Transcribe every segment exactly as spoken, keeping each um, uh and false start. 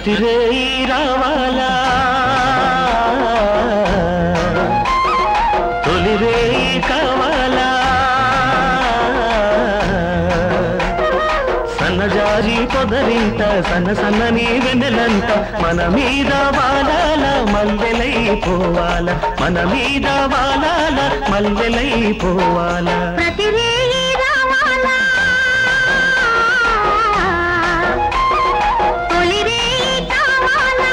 ప్రతిరేయి రావాలా తొలిరేయి కావాలా సన్నజారి పొదరింట సన్న సన్నని వెన్నెలంట మన మీద వాలాల మల్లెలై పోవాల మన మీద వాలాల మల్లెలై పోవాల ప్రతిరేయి రావాలా తొలిరేయి కావాలా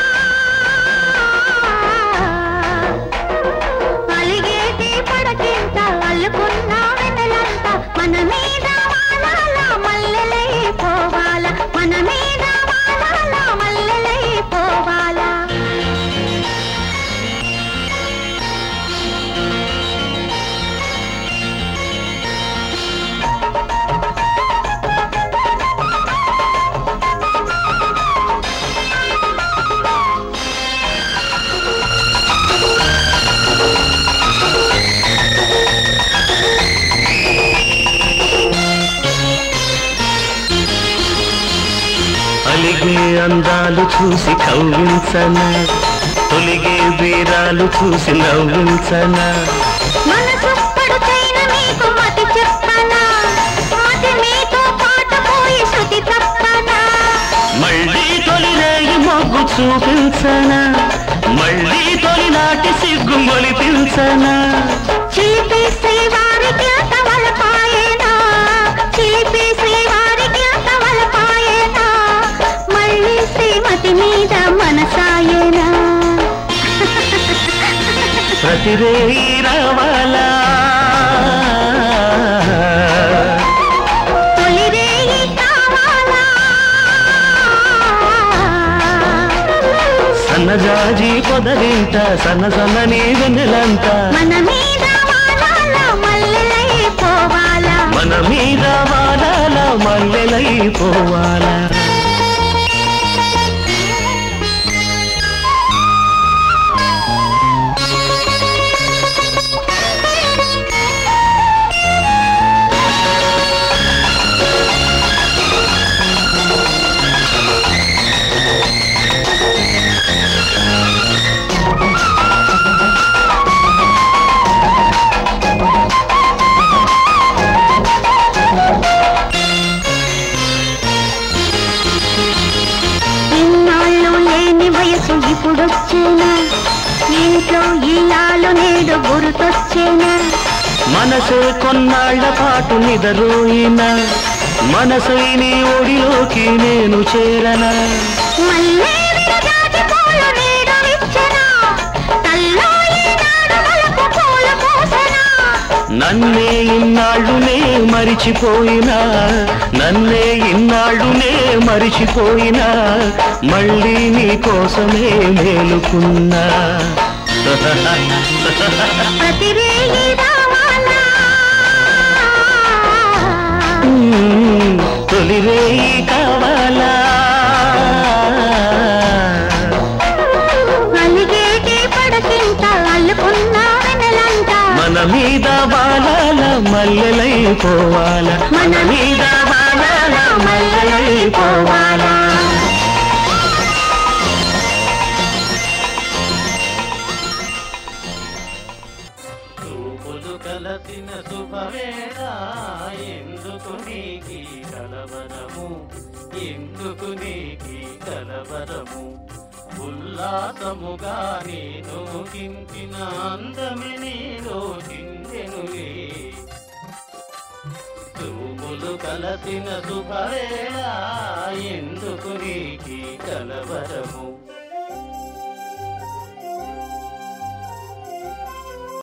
అలిగేటి పడకింత అల్లుకున్న వెన్నెలంట మన మీద వాలాల మల్లెలై పోవాల మన మీద వాలాల మల్లెలై పోవాల అలిగే అందాలు చూసి కవ్వించనా తొలిగే వీరాలు చూసి నవ్వించనా మనసుప్పడు చైన మీకు మతి చెప్పనా మతి మీతో పాట పోయి శృతి తప్పనా మళ్ళీ తొలిరేయి మొగ్గు చూపించనా మళ్ళీ తొలినాటి సిగ్గు మొలిపించనా చిలిపి శ్రీవారికి అంతవలపాయేనా చిలిపి శ్రీవారికి అంతవలపాయేనా మళ్ళీ శ్రీమతి మీద మనసాయేనా ప్రతిరేయి రావాలా తొలిరేయి కావాలా సన్నజాజి పొదరింట సన్న సన్నని వెన్నెలంట మన మీద వాలాల మల్లెలై పోవాలా మన మీద వాలాల మల్లెలై పోవాలా ఇప్పుడొచ్చేనా ఇంట్లో ఈనాళ్ళు నేడు గుర్తొచ్చేనా మనసు కొన్నాళ్ల పాటు నిదరోయినా మనసు నీ ఒడిలోకి నేను చేరనా మళ్ళీ విరజాజి పూలు నీడు విచ్చెనా తల్లో ఈనాడు వలపు పూలు పూసెనా నన్నే ఇన్నాళ్ళునే మరిచిపోయినా నన్నే ఇన్నాళ్ళునే మరిచిపోయినా మళ్ళీ నీ కోసమే మేలుకున్నా ప్రతిరేయి రావాలా తొలిరేయి కావాలా అలిగేటి పడకింత అల్లుకున్న వెన్నెలంట మన మీద వాలాల మల్లెలై పోవాల మన మీద వాలాల మల్లెలై పోవాలా చూపులు కలసిన శుభవేళ ఎందుకు నీకి కలవరము ఎందుకు నీకి కలవరము ఉల్లాసముగా నేను కించిన అందమి నీలో చిందెనులే చూపులు కలసిన శుభవేళ ఎందుకు నీకి కలవరము